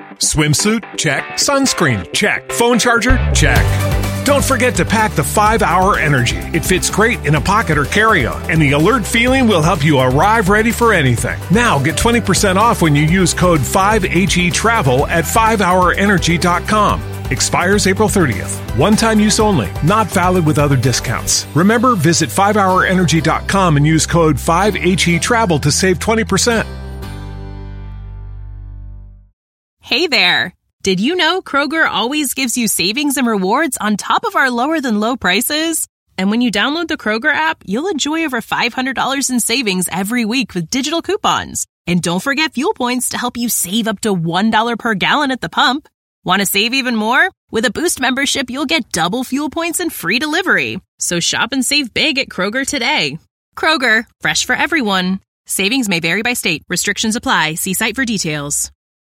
Swimsuit? Check. Sunscreen? Check. Phone charger? Check. Don't forget to pack the 5-Hour Energy. It fits great in a pocket or carry-on, and the alert feeling will help you arrive ready for anything. Now get 20% off when you use code 5HETRAVEL at 5hourenergy.com. Expires April 30th. One-time use only. Not valid with other discounts. Remember, visit 5hourenergy.com and use code 5HETRAVEL to save 20%. Hey there! Did you know Kroger always gives you savings and rewards on top of our lower-than-low prices? And when you download the Kroger app, you'll enjoy over $500 in savings every week with digital coupons. And don't forget fuel points to help you save up to $1 per gallon at the pump. Want to save even more? With a Boost membership, you'll get double fuel points and free delivery. So shop and save big at Kroger today. Kroger, fresh for everyone. Savings may vary by state. Restrictions apply. See site for details.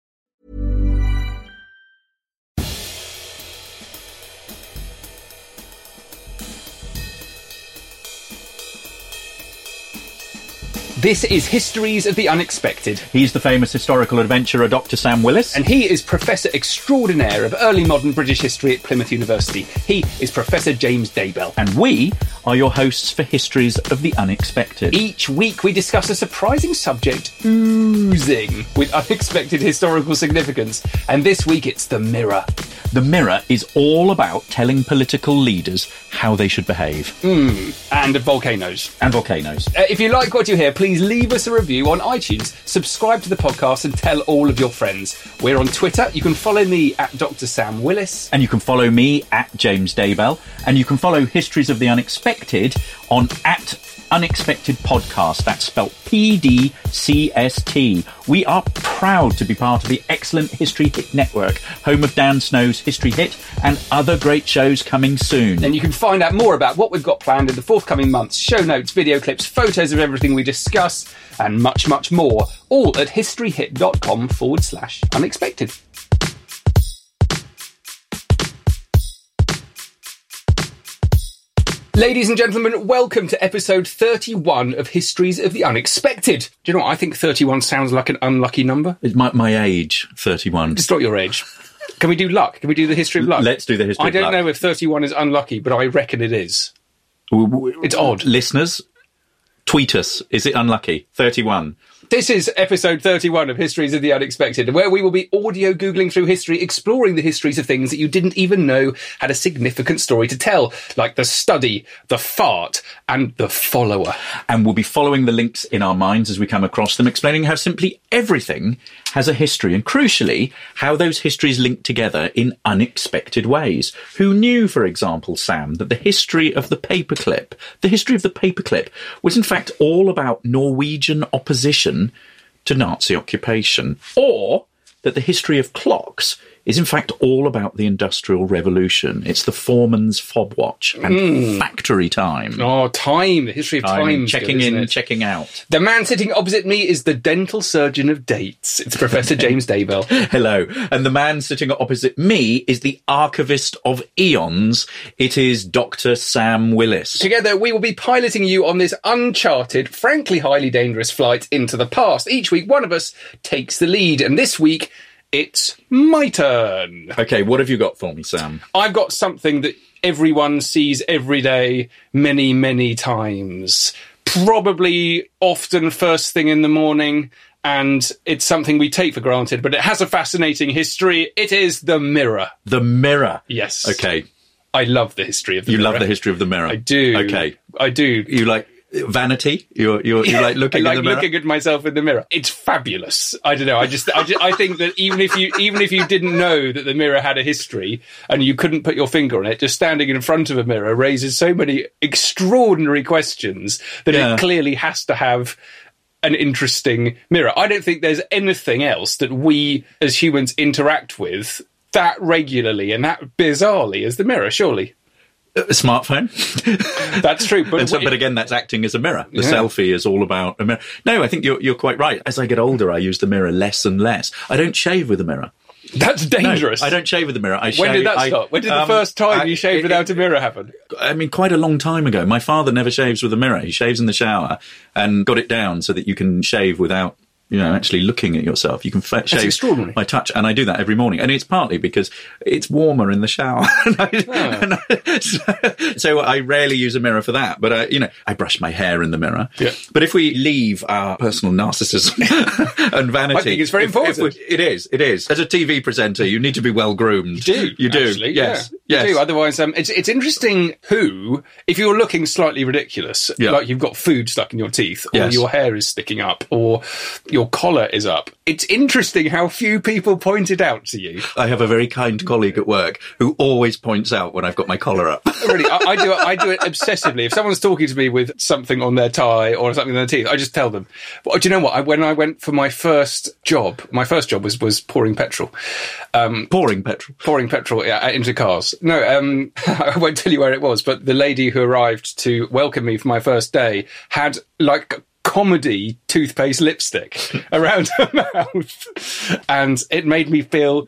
This is Histories of the Unexpected. He's the famous historical adventurer Dr. Sam Willis. And he is Professor Extraordinaire of Early Modern British History at Plymouth University. He is Professor James Daybell. And we are your hosts for Histories of the Unexpected. Each week we discuss a surprising subject oozing with unexpected historical significance. And this week it's the Mirror. The Mirror is all about telling political leaders how they should behave. And volcanoes. And volcanoes. If you like what you hear, please leave us a review on iTunes, subscribe to the podcast and tell all of your friends. We're on Twitter. You can follow me at Dr. Sam Willis. And you can follow me at James Daybell. And you can follow Histories of the Unexpected on at Unexpected Podcast. That's spelt PDCST. We are proud to be part of the excellent History Hit Network, home of Dan Snow's History Hit and other great shows coming soon. And you can find out more about what we've got planned in the forthcoming months, show notes, video clips, photos of everything we discuss, and much, much more, all at historyhit.com/unexpected. Ladies and gentlemen, welcome to episode 31 of Histories of the Unexpected. Do you know what? I think 31 sounds like an unlucky number. It's my age, 31. It's not your age. Can we do luck? Can we do the history of luck? Let's do the history of luck. I don't know if 31 is unlucky, but I reckon it is. It's odd. Listeners, tweet us. Is it unlucky? 31. This is episode 31 of Histories of the Unexpected, where we will be audio Googling through history, exploring the histories of things that you didn't even know had a significant story to tell, like the study, the fart, and the follower. And we'll be following the links in our minds as we come across them, explaining how simply everything has a history, and crucially, how those histories link together in unexpected ways. Who knew, for example, Sam, that the history of the paperclip was in fact all about Norwegian opposition to Nazi occupation, or that the history of clocks is in fact all about the Industrial Revolution. It's the foreman's fob watch and factory time. Oh, time. The history of time. Checking in, checking out. The man sitting opposite me is the dental surgeon of dates. It's Professor James Daybell. Hello. And the man sitting opposite me is the archivist of eons. It is Dr. Sam Willis. Together, we will be piloting you on this uncharted, frankly highly dangerous flight into the past. Each week, one of us takes the lead. And this week, it's my turn. Okay, what have you got for me, Sam? I've got something that everyone sees every day, many, many times. Probably often first thing in the morning, and it's something we take for granted, but it has a fascinating history. It is the mirror. The mirror? Yes. Okay. I love the history of the mirror. You love the history of the mirror? I do. Okay. I do. You like vanity? You like looking I in the mirror? looking at myself in the mirror. It's fabulous. I don't know. I think that even if you didn't know that the mirror had a history and you couldn't put your finger on it, just standing in front of a mirror raises so many extraordinary questions that it clearly has to have an interesting mirror. I don't think there's anything else that we as humans interact with that regularly and that bizarrely as the mirror, surely. A smartphone. That's true. But again, that's acting as a mirror. The selfie is all about a mirror. No, I think you're quite right. As I get older, I use the mirror less and less. I don't shave with a mirror. That's dangerous. No, I don't shave with a mirror. When did that stop? When did the first time you shaved without a mirror happen? I mean, quite a long time ago. My father never shaves with a mirror. He shaves in the shower and got it down so that you can shave without actually looking at yourself. You can shave extraordinary. by touch, and I do that every morning. And it's partly because it's warmer in the shower. So I rarely use a mirror for that. But, I brush my hair in the mirror. Yeah. But if we leave our personal narcissism and vanity... I think it's very important. It is. As a TV presenter, you need to be well groomed. You do. Actually, yes. Yeah. You do. Otherwise, it's interesting if you're looking slightly ridiculous, like you've got food stuck in your teeth, or your hair is sticking up, or your collar is up. It's interesting how few people point it out to you. I have a very kind colleague at work who always points out when I've got my collar up. Really, I do it obsessively. If someone's talking to me with something on their tie or something on their teeth, I just tell them. Well, do you know what? When I went for my first job was pouring petrol. Pouring petrol into cars. No, I won't tell you where it was, but the lady who arrived to welcome me for my first day had like comedy toothpaste lipstick around her mouth, and it made me feel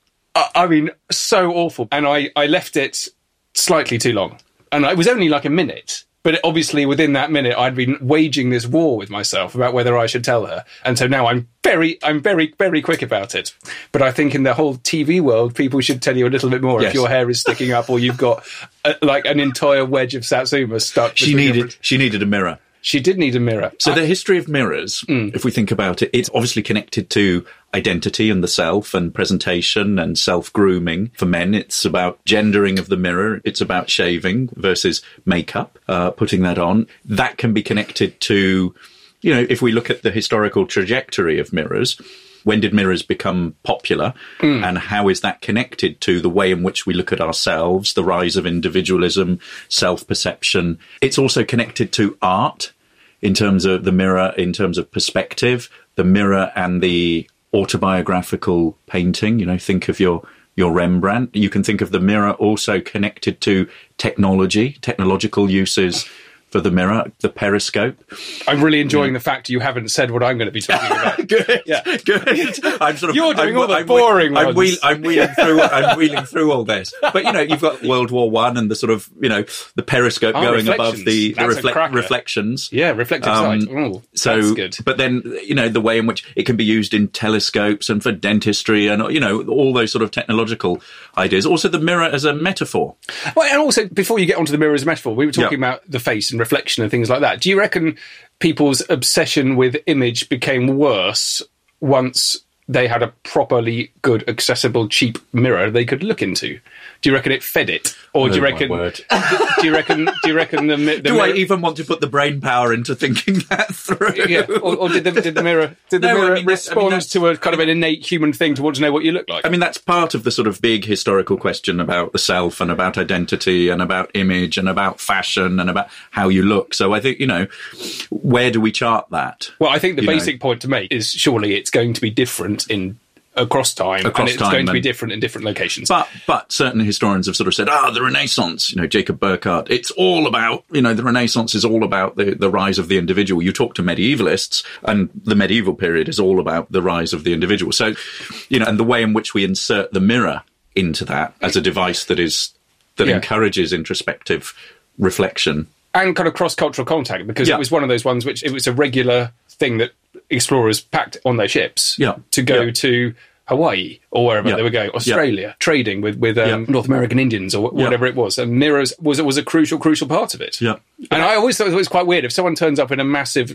so awful. And I left it slightly too long, and it was only like a minute, but obviously within that minute I'd been waging this war with myself about whether I should tell her, and so now I'm very, very quick about it. But I think in the whole TV world, people should tell you a little bit more if your hair is sticking up or you've got like an entire wedge of satsuma stuck. She needed a mirror. She did need a mirror. So the history of mirrors, if we think about it, it's obviously connected to identity and the self and presentation and self-grooming. For men, it's about gendering of the mirror. It's about shaving versus makeup, putting that on. That can be connected to, if we look at the historical trajectory of mirrors, when did mirrors become popular, and how is that connected to the way in which we look at ourselves, the rise of individualism, self-perception? It's also connected to art in terms of the mirror, in terms of perspective, the mirror and the autobiographical painting. Think of your Rembrandt. You can think of the mirror also connected to technological uses for the mirror, the periscope. I'm really enjoying the fact you haven't said what I'm going to be talking about. Good. You're doing all the boring ones. I'm wheeling through all this. But you've got World War I and the sort of the periscope going above the reflections. Yeah, reflective sight. Ooh, that's good. But then the way in which it can be used in telescopes and for dentistry and all those sort of technological ideas. Also, the mirror as a metaphor. Well, and also before you get onto the mirror as a metaphor, we were talking about the face and reflection and things like that. Do you reckon people's obsession with image became worse once they had a properly good, accessible, cheap mirror they could look into? Do you reckon it fed it, or do you reckon? Do you reckon the do I even want to put the brain power into thinking that through? Yeah, or did the mirror respond to a kind of an innate human thing to want to know what you look like? I mean, that's part of the sort of big historical question about the self and about identity and about image and about fashion and about how you look. So I think where do we chart that? Well, I think the basic point to make is surely it's going to be different across time, and it's going to be different in different locations. But certain historians have sort of said, the Renaissance, Jacob Burckhardt, it's all about, the Renaissance is all about the rise of the individual. You talk to medievalists, and the medieval period is all about the rise of the individual. So, and the way in which we insert the mirror into that as a device that encourages introspective reflection. And kind of cross-cultural contact, because it was one of those ones which it was a regular thing that explorers packed on their ships to go to Hawaii or wherever they were going, Australia, trading with North American Indians or whatever it was. And mirrors was a crucial part of it. Yeah. And I always thought it was quite weird if someone turns up in a massive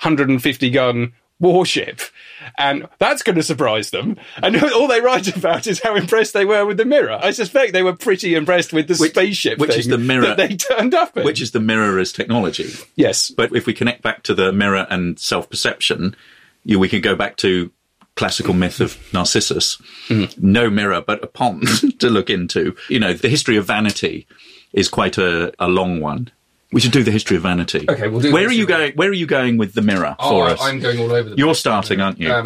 150-gun warship, and that's going to surprise them. And all they write about is how impressed they were with the mirror. I suspect they were pretty impressed with the spaceship which is the mirror that they turned up in. Which is the mirror as technology. Yes. But if we connect back to the mirror and self-perception, we can go back to classical myth of Narcissus. No mirror, but a pond to look into. The history of vanity is quite a long one. We should do the history of vanity. Okay, we'll do. Where are you going? Where are you going with the mirror for us? I'm going all over the place. You're starting, aren't you?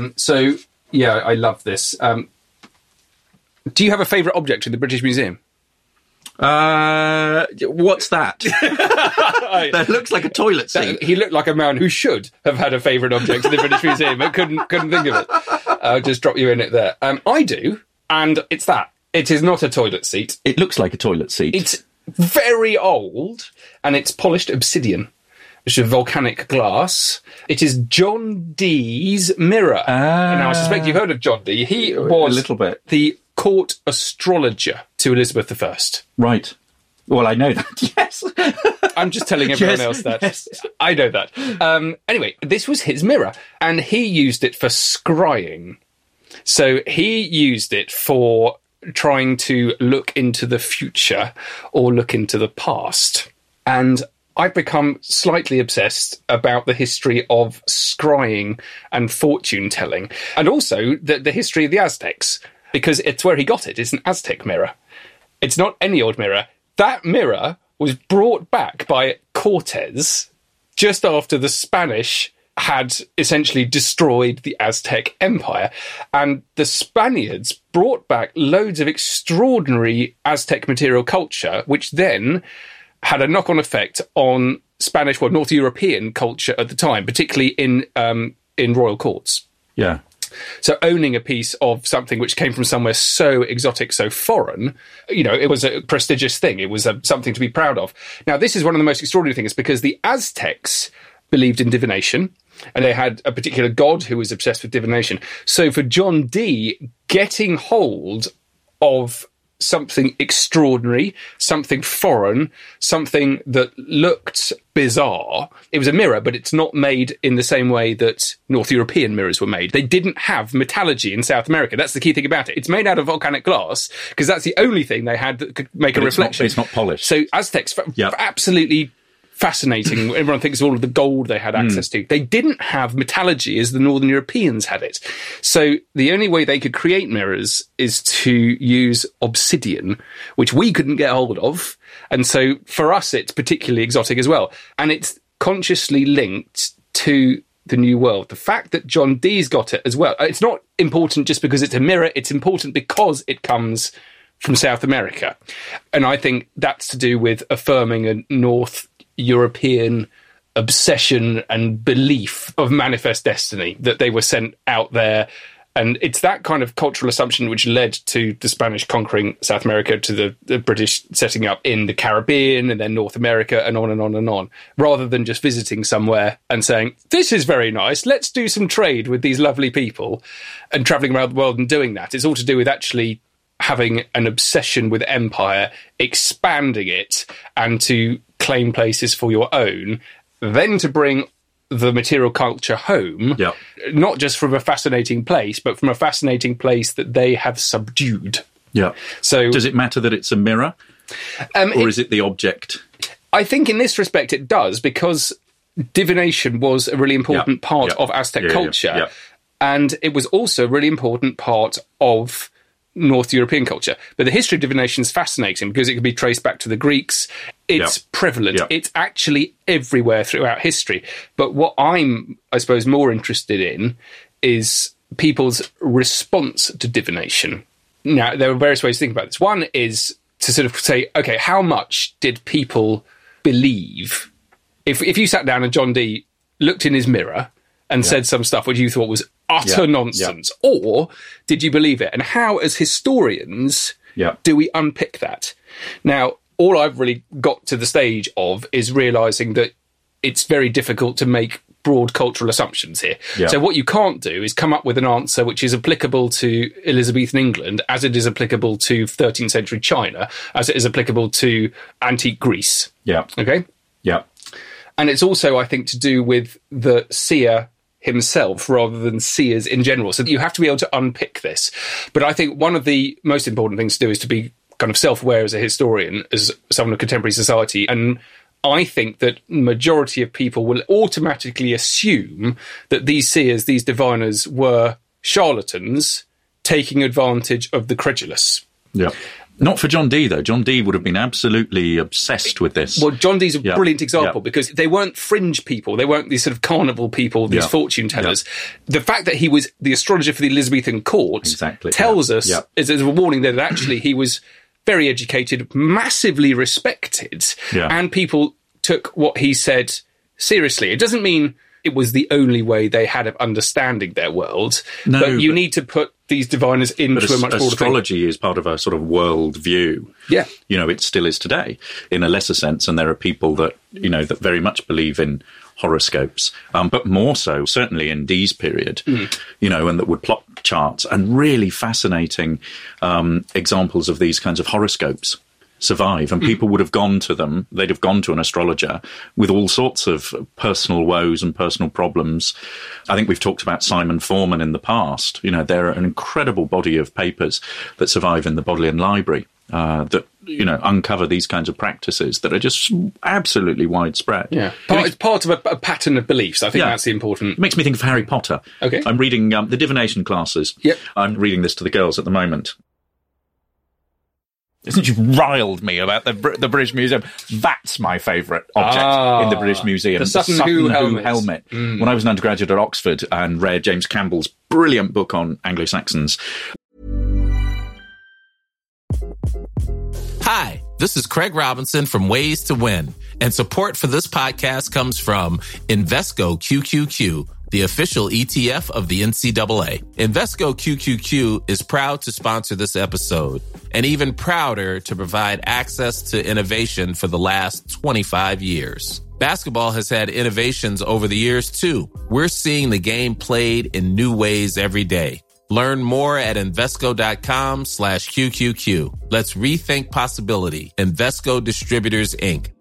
I love this. Do you have a favourite object in the British Museum? What's that? That looks like a toilet seat. He looked like a man who should have had a favourite object in the British Museum, but couldn't think of it. I'll just drop you in it there. I do, and it's that. It is not a toilet seat. It looks like a toilet seat. It's very old, and it's polished obsidian. which is volcanic glass. It is John Dee's mirror. Now, I suspect you've heard of John Dee. He was a little bit the court astrologer to Elizabeth I. Right. Well, I know that, yes. I'm just telling everyone else that. Yes. I know that. Anyway, this was his mirror, and he used it for scrying. So he used it for trying to look into the future or look into the past. And I've become slightly obsessed about the history of scrying and fortune telling, and also the history of the Aztecs, because it's where he got it. It's an Aztec mirror. It's not any old mirror. That mirror was brought back by Cortez just after the Spanish had essentially destroyed the Aztec Empire. And the Spaniards brought back loads of extraordinary Aztec material culture, which then had a knock-on effect on Spanish, North European culture at the time, particularly in royal courts. Yeah. So owning a piece of something which came from somewhere so exotic, so foreign, it was a prestigious thing. It was something to be proud of. Now, this is one of the most extraordinary things because the Aztecs believed in divination, and they had a particular god who was obsessed with divination. So for John Dee, getting hold of something extraordinary, something foreign, something that looked bizarre. It was a mirror, but it's not made in the same way that North European mirrors were made. They didn't have metallurgy in South America. That's the key thing about it. It's made out of volcanic glass because that's the only thing they had that could make a reflection. It's not polished. So Aztecs, absolutely fascinating. Everyone thinks of all of the gold they had access to. They didn't have metallurgy as the Northern Europeans had it. So the only way they could create mirrors is to use obsidian, which we couldn't get hold of. And so for us, it's particularly exotic as well. And it's consciously linked to the New World. The fact that John Dee's got it as well. It's not important just because it's a mirror. It's important because it comes from South America. And I think that's to do with affirming a North European obsession and belief of manifest destiny, that they were sent out there. And it's that kind of cultural assumption which led to the Spanish conquering South America, to the British setting up in the Caribbean and then North America, and on and on and on, rather than just visiting somewhere and saying, this is very nice, let's do some trade with these lovely people, and travelling around the world and doing that. It's all to do with actually having an obsession with empire, expanding it, and to claim places for your own, then to bring the material culture home, not just from a fascinating place, but from a fascinating place that they have subdued. Yeah. So does it matter that it's a mirror? Or is it the object? I think in this respect it does, because divination was a really important part of Aztec culture. And it was also a really important part of North European culture. But the history of divination is fascinating because it can be traced back to the Greeks. It's prevalent. It's actually everywhere throughout history. But what I'm, I suppose, more interested in is people's response to divination. Now, there are various ways to think about this. One is to sort of say, okay, how much did people believe? If you sat down and John Dee looked in his mirror and said some stuff which you thought was utter nonsense, or did you believe it? And how, as historians, do we unpick that? Now, all I've really got to the stage of is realising that it's very difficult to make broad cultural assumptions here. So what you can't do is come up with an answer which is applicable to Elizabethan England as it is applicable to 13th century China, as it is applicable to antique Greece. Okay? And it's also, I think, to do with the seer himself rather than seers in general. So you have to be able to unpick this. But I think one of the most important things to do is to be kind of self-aware as a historian, as someone of contemporary society. And I think that majority of people will automatically assume that these seers, these diviners, were charlatans taking advantage of the credulous. Not for John Dee, though. John Dee would have been absolutely obsessed with this. Well, John Dee's a brilliant example because they weren't fringe people. They weren't these sort of carnival people, these fortune tellers. The fact that he was the astrologer for the Elizabethan court tells us, as a warning, that actually he was very educated, massively respected, and people took what he said seriously. It doesn't mean it was the only way they had of understanding their world. But you need to put these diviners into a much broader astrology is part of a sort of world view. Yeah. You know, it still is today in a lesser sense. And there are people that, you know, that very much believe in horoscopes, but more so certainly in Dee's period, you know, and that would plot charts, and really fascinating examples of these kinds of horoscopes survive, and people would have gone to them, they'd have gone to an astrologer with all sorts of personal woes and personal problems. I think we've talked about Simon Forman in the past. You know, there are an incredible body of papers that survive in the Bodleian Library that, you know, uncover these kinds of practices that are just absolutely widespread. Yeah, it's part of a pattern of beliefs. I think that's the important... It makes me think of Harry Potter. Okay. I'm reading the divination classes. Yep. I'm reading this to the girls at the moment. Since you've riled me about the British Museum, that's my favourite object in the British Museum. The Sutton Hoo helmet. When I was an undergraduate at Oxford and read James Campbell's brilliant book on Anglo-Saxons. Hi, this is Craig Robinson from Ways to Win, and support for this podcast comes from Invesco QQQ, the official ETF of the NCAA. Invesco QQQ is proud to sponsor this episode, and even prouder to provide access to innovation for the last 25 years. Basketball has had innovations over the years, too. We're seeing the game played in new ways every day. Learn more at Invesco.com/QQQ. Let's rethink possibility. Invesco Distributors, Inc.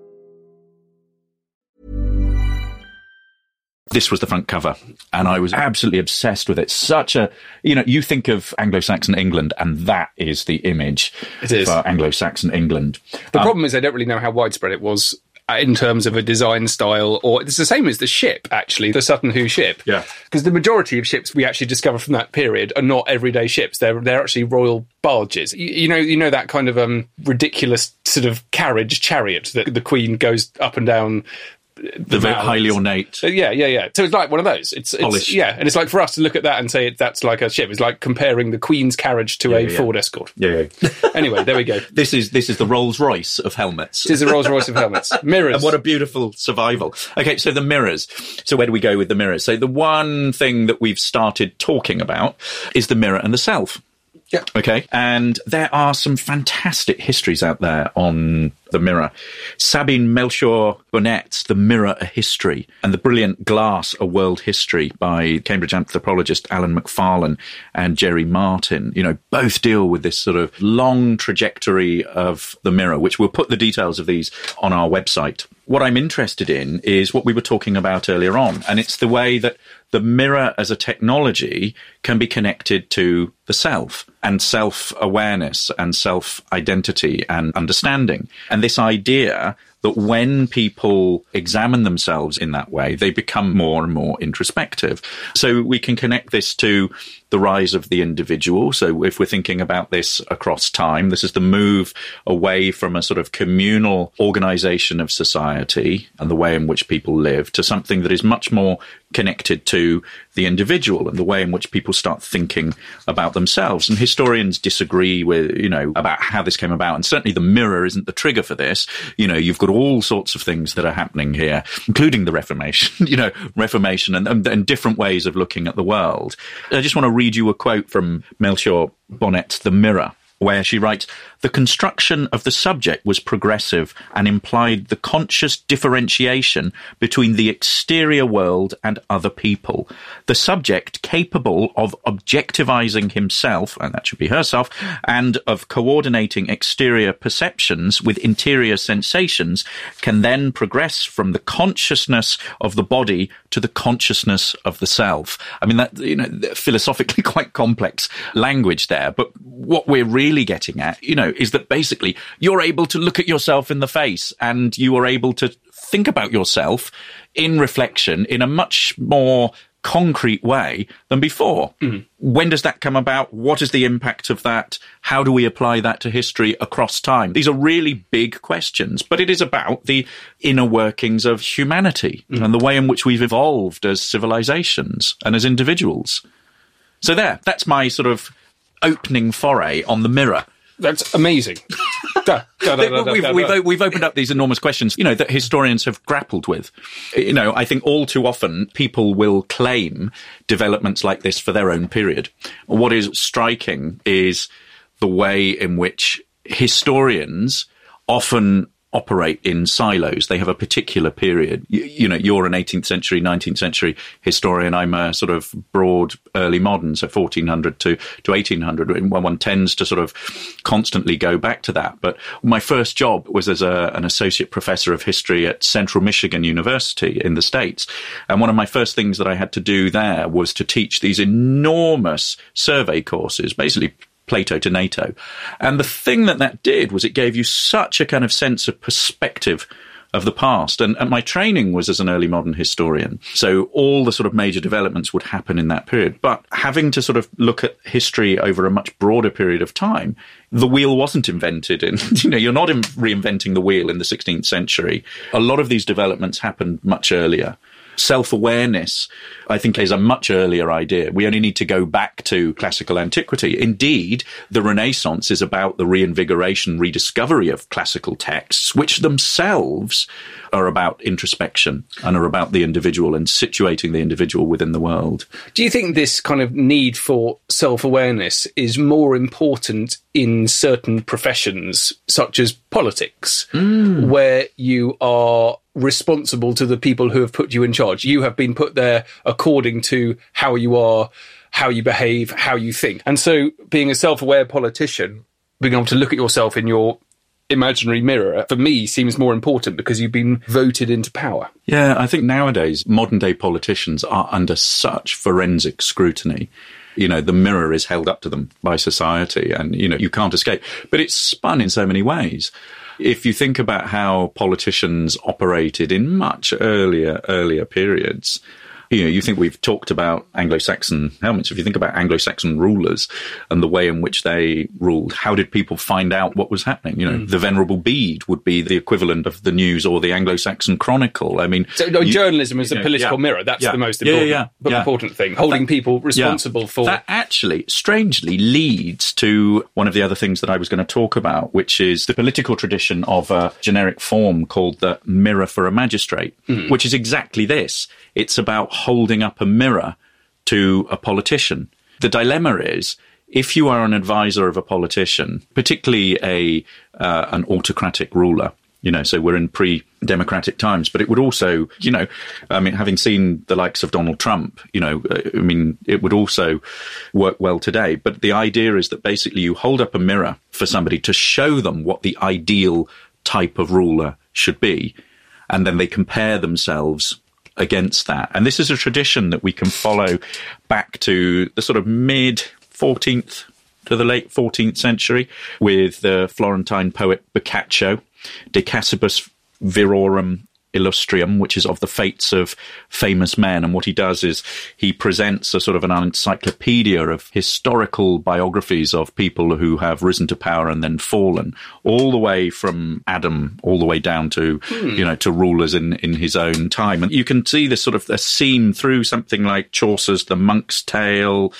This was the front cover, and I was absolutely obsessed with it. Such a, you know, you think of Anglo-Saxon England, and that is the image for Anglo-Saxon England. The problem is I don't really know how widespread it was in terms of a design style, or it's the same as the ship, actually, the Sutton Hoo ship. Yeah. Because the majority of ships we actually discover from that period are not everyday ships. They're actually royal barges. You know that kind of ridiculous sort of chariot that the Queen goes up and down. The very highly ornate. Yeah. So it's like one of those. It's polished. Yeah, and it's like for us to look at that and say that's like a ship. It's like comparing the Queen's carriage to a Ford Escort. Yeah. Anyway, there we go. This is the Rolls Royce of helmets. This is the Rolls Royce of helmets. Mirrors. And what a beautiful survival. Okay, so the mirrors. So where do we go with the mirrors? So the one thing that we've started talking about is the mirror and the self. Yeah. Okay. And there are some fantastic histories out there on the mirror. Sabine Melchior Burnet's The Mirror, A History, and the brilliant Glass, A World History by Cambridge anthropologist Alan Macfarlane and Jerry Martin, you know, both deal with this sort of long trajectory of the mirror, which we'll put the details of these on our website. What I'm interested in is what we were talking about earlier on, and it's the way that the mirror as a technology can be connected to the self and self-awareness and self-identity and understanding. And this idea that when people examine themselves in that way, they become more and more introspective. So we can connect this to the rise of the individual. So if we're thinking about this across time, this is the move away from a sort of communal organization of society and the way in which people live to something that is much more connected to the individual and the way in which people start thinking about themselves. And historians disagree with, you know, about how this came about. And certainly the mirror isn't the trigger for this. You know, you've got all sorts of things that are happening here, including the Reformation, you know, Reformation and different ways of looking at the world. I just want to read you a quote from Melchior Burnet's The Mirror, where she writes, "The construction of the subject was progressive and implied the conscious differentiation between the exterior world and other people. The subject capable of objectivizing himself," and that should be herself, "and of coordinating exterior perceptions with interior sensations can then progress from the consciousness of the body to the consciousness of the self." I mean, that, you know, philosophically quite complex language there, but what we're really getting at, you know, is that basically you're able to look at yourself in the face and you are able to think about yourself in reflection in a much more concrete way than before. When does that come about? What is the impact of that? How do we apply that to history across time? These are really big questions, but it is about the inner workings of humanity and the way in which we've evolved as civilizations and as individuals. So that's my sort of opening foray on the mirror. That's amazing. We've opened up these enormous questions, that historians have grappled with. I think all too often people will claim developments like this for their own period. What is striking is the way in which historians often operate in silos. They have a particular period. You're an 18th century, 19th century historian. I'm a sort of broad early modern, so 1400 to 1800. One tends to sort of constantly go back to that. But my first job was as an associate professor of history at Central Michigan University in the States. And one of my first things that I had to do there was to teach these enormous survey courses, basically Plato to NATO. And the thing that did was it gave you such a kind of sense of perspective of the past. And my training was as an early modern historian. So all the sort of major developments would happen in that period. But having to sort of look at history over a much broader period of time, the wheel wasn't invented you're not reinventing the wheel in the 16th century. A lot of these developments happened much earlier. Self-awareness, I think, is a much earlier idea. We only need to go back to classical antiquity. Indeed, the Renaissance is about the reinvigoration, rediscovery of classical texts, which themselves are about introspection and are about the individual and situating the individual within the world. Do you think this kind of need for self-awareness is more important in certain professions, such as politics, where you are responsible to the people who have put you in charge? You have been put there according to how you are, how you behave, how you think. And so being a self-aware politician, being able to look at yourself in your imaginary mirror, for me, seems more important because you've been voted into power. Yeah, I think nowadays modern-day politicians are under such forensic scrutiny. The mirror is held up to them by society and, you can't escape. But it's spun in so many ways. If you think about how politicians operated in much earlier periods, you think we've talked about Anglo-Saxon helmets. If you think about Anglo-Saxon rulers and the way in which they ruled, how did people find out what was happening? The Venerable Bede would be the equivalent of the news or the Anglo-Saxon Chronicle. I mean, journalism is a political mirror. That's the most important thing. Holding people responsible for that. Actually, strangely, leads to one of the other things that I was going to talk about, which is the political tradition of a generic form called the mirror for a magistrate, which is exactly this. It's about holding up a mirror to a politician. The dilemma is, if you are an advisor of a politician, particularly an autocratic ruler, so we're in pre-democratic times, but it would also, having seen the likes of Donald Trump, it would also work well today. But the idea is that basically you hold up a mirror for somebody to show them what the ideal type of ruler should be, and then they compare themselves against that. And this is a tradition that we can follow back to the sort of mid-14th to the late 14th century with the Florentine poet Boccaccio, De Casibus Virorum Illustrium, which is of the fates of famous men. And what he does is he presents a sort of an encyclopedia of historical biographies of people who have risen to power and then fallen, all the way from Adam all the way down to, to rulers in his own time. And you can see this sort of a scene through something like Chaucer's The Monk's Tale,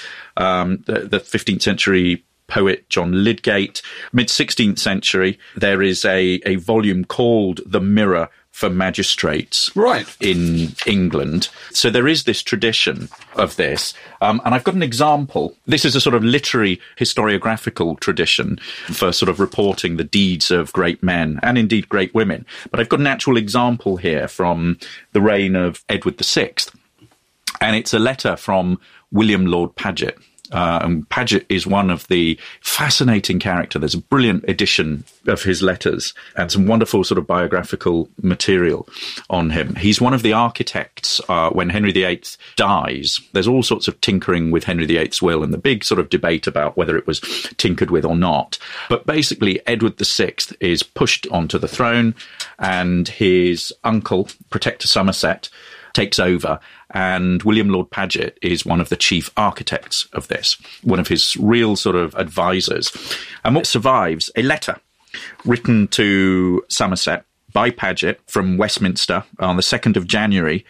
the 15th century poet John Lydgate. Mid-16th century, there is a volume called The Mirror for Magistrates in England. So there is this tradition of this. And I've got an example. This is a sort of literary historiographical tradition for sort of reporting the deeds of great men and indeed great women. But I've got an actual example here from the reign of Edward VI. And it's a letter from William Lord Paget. And Paget is one of the fascinating characters. There's a brilliant edition of his letters and some wonderful sort of biographical material on him. He's one of the architects when Henry VIII dies. There's all sorts of tinkering with Henry VIII's will and the big sort of debate about whether it was tinkered with or not. But basically, Edward VI is pushed onto the throne and his uncle, Protector Somerset, takes over, and William Lord Paget is one of the chief architects of this, one of his real sort of advisors. And what survives, a letter written to Somerset by Paget from Westminster on the 2nd of January,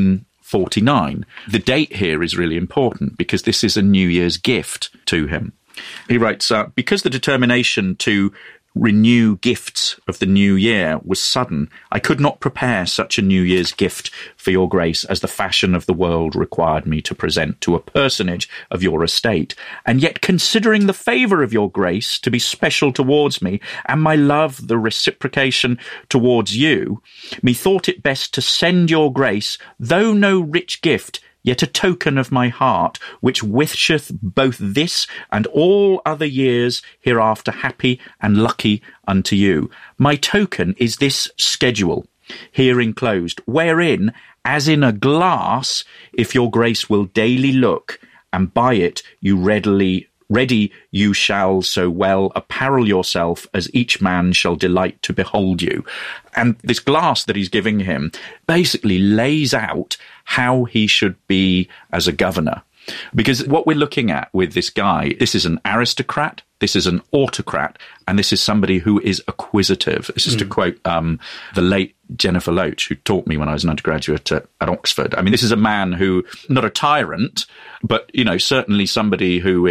1549. The date here is really important because this is a New Year's gift to him. He writes, because the determination to renew gifts of the new year was sudden, I could not prepare such a New Year's gift for your grace as the fashion of the world required me to present to a personage of your estate. And yet, considering the favour of your grace to be special towards me, and my love the reciprocation towards you, methought it best to send your grace, though no rich gift, yet a token of my heart, which wisheth both this and all other years hereafter happy and lucky unto you. My token is this schedule, here enclosed, wherein, as in a glass, if your grace will daily look, and by it you ready you shall so well apparel yourself as each man shall delight to behold you. And this glass that he's giving him basically lays out how he should be as a governor. Because what we're looking at with this guy, this is an aristocrat, this is an autocrat, and this is somebody who is acquisitive. This is to quote the late Jennifer Loach, who taught me when I was an undergraduate at Oxford. I mean, this is a man who, not a tyrant, but, certainly somebody who,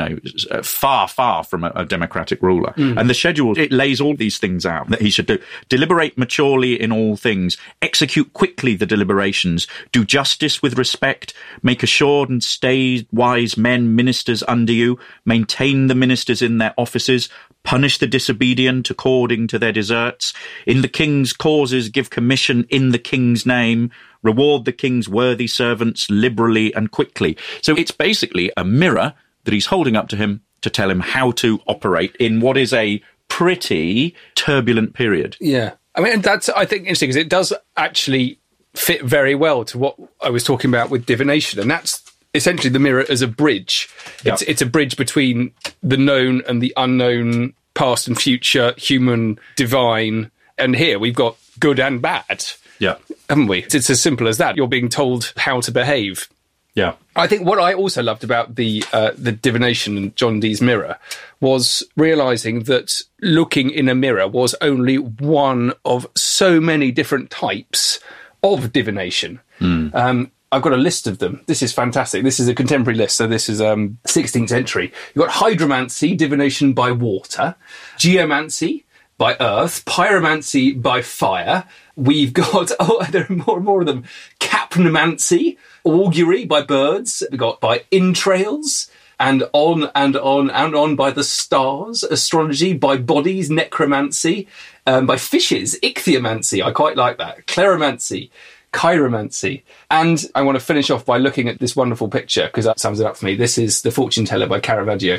far, far from a democratic ruler. And the schedule, it lays all these things out that he should do. Deliberate maturely in all things, execute quickly the deliberations, do justice with respect, make assured and staid wise men ministers under you, maintain the ministers in their offices, punish the disobedient according to their deserts, in the king's causes give commission in the king's name, reward the king's worthy servants liberally and quickly. So it's basically a mirror that he's holding up to him to tell him how to operate in what is a pretty turbulent period. Yeah. I mean, that's, I think, interesting, because it does actually fit very well to what I was talking about with divination, and that's essentially the mirror as a bridge. It's a bridge between the known and the unknown, past and future, human, divine. And here we've got good and bad. Yeah. Haven't we? It's as simple as that. You're being told how to behave. Yeah. I think what I also loved about the divination and John Dee's mirror was realising that looking in a mirror was only one of so many different types of divination. I've got a list of them. This is fantastic. This is a contemporary list, so this is 16th century. You've got hydromancy, divination by water, geomancy by earth, pyromancy by fire. We've got, there are more and more of them, capnomancy, augury by birds. We've got by entrails, and on and on and on by the stars, astrology, by bodies, necromancy, by fishes, ichthyomancy. I quite like that. Cleromancy, chiromancy. And I want to finish off by looking at this wonderful picture, because that sums it up for me. This is The Fortune Teller by Caravaggio.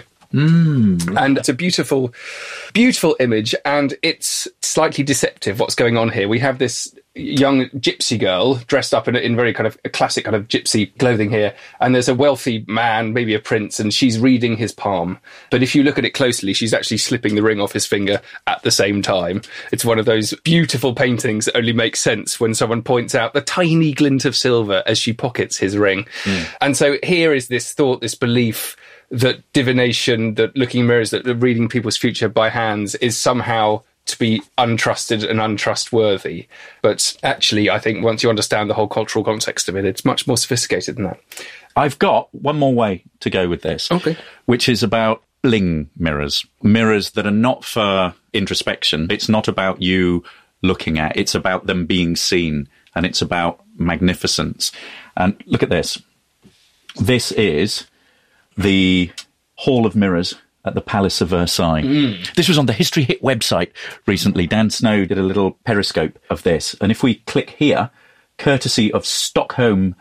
And it's a beautiful, beautiful image, and it's slightly deceptive what's going on here. We have this young gypsy girl dressed up in very kind of a classic kind of gypsy clothing here, and there's a wealthy man, maybe a prince, and she's reading his palm. But if you look at it closely, she's actually slipping the ring off his finger at the same time. It's one of those beautiful paintings that only makes sense when someone points out the tiny glint of silver as she pockets his ring. And so here is this thought, this belief that divination, that looking in mirrors, that reading people's future by hands is somehow to be untrusted and untrustworthy. But actually, I think once you understand the whole cultural context of it, it's much more sophisticated than that. I've got one more way to go with this, which is about bling mirrors. Mirrors that are not for introspection. It's not about you looking at, it's about them being seen, and it's about magnificence. And look at this. This is the Hall of Mirrors at the Palace of Versailles. This was on the History Hit website recently. Dan Snow did a little periscope of this. And if we click here, courtesy of Stockholm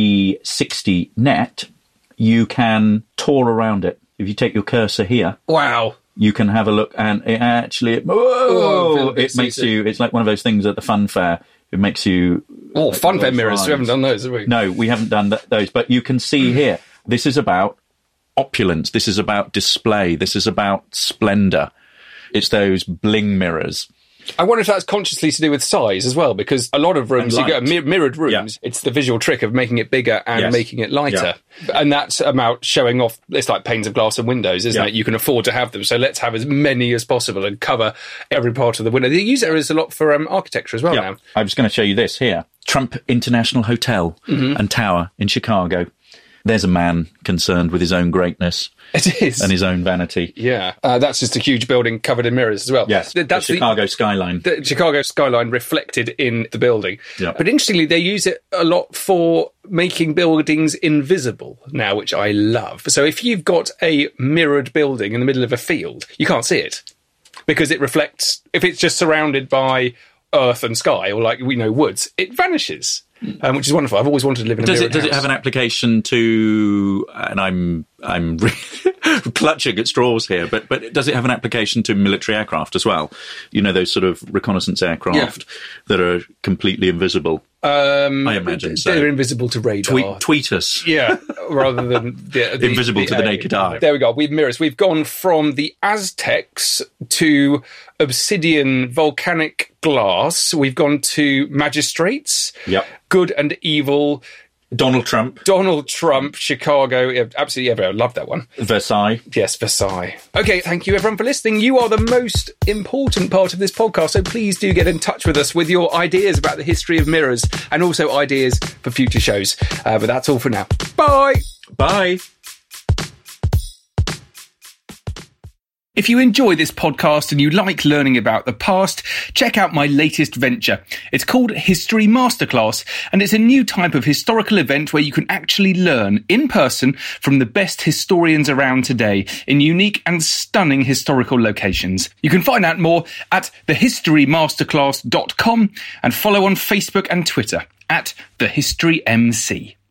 360 Net, you can tour around it. If you take your cursor here. Wow. You can have a look, and it actually, it makes you, it's like one of those things at the fun fair. It makes you... Oh, fun fair mirrors. We haven't done those, have we? No, we haven't done those. But you can see here, this is about opulence. This is about display. This is about splendour. It's those bling mirrors. I wonder if that's consciously to do with size as well, because a lot of rooms, you get mirrored rooms, it's the visual trick of making it bigger and making it lighter. And that's about showing off, it's like panes of glass and windows, isn't it? You can afford to have them, so let's have as many as possible and cover every part of the window. They use it as a lot for architecture as well now. I was going to show you this here. Trump International Hotel and Tower in Chicago. There's a man concerned with his own greatness. It is. And his own vanity. Yeah. That's just a huge building covered in mirrors as well. Yes, That's the Chicago skyline. The Chicago skyline reflected in the building. Yeah. But interestingly, they use it a lot for making buildings invisible now, which I love. So if you've got a mirrored building in the middle of a field, you can't see it because it reflects. If it's just surrounded by earth and sky or woods, it vanishes. Which is wonderful. I've always wanted to live in a mirrored house. Does it have an application to, and I'm clutching at straws here, but does it have an application to military aircraft as well? You know, those sort of reconnaissance aircraft that are completely invisible? I imagine so. They're invisible to radar. Tweet us. Yeah, rather than invisible to the naked eye. There we go. We've mirrors. We've gone from the Aztecs to obsidian volcanic glass. We've gone to magistrates. Yep. Good and evil. Donald Trump, Chicago. Yeah, absolutely. I love that one. Versailles. Yes, Versailles. Okay, thank you everyone for listening. You are the most important part of this podcast, so please do get in touch with us with your ideas about the history of mirrors and also ideas for future shows. But that's all for now. Bye! Bye! If you enjoy this podcast and you like learning about the past, check out my latest venture. It's called History Masterclass, and it's a new type of historical event where you can actually learn in person from the best historians around today in unique and stunning historical locations. You can find out more at thehistorymasterclass.com and follow on Facebook and Twitter at thehistorymc.